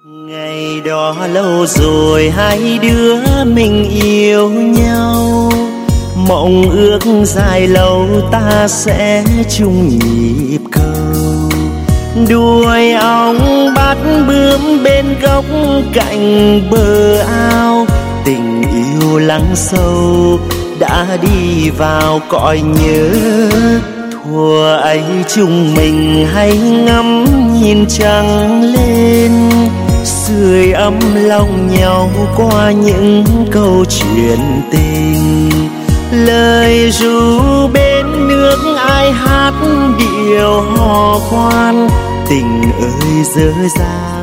Ngày đó lâu rồi hai đứa mình yêu nhau, mộng ước dài lâu ta sẽ chung nhịp cầu. Đuôi ong bắt bướm bên gốc cạnh bờ ao, tình yêu lắng sâu đã đi vào cõi nhớ. Thuở ấy chúng mình hay ngắm nhìn trăng lên, sưởi ấm lòng nhau qua những câu chuyện tình. Lời ru bên nước ai hát điệu hò khoan, tình ơi dở dang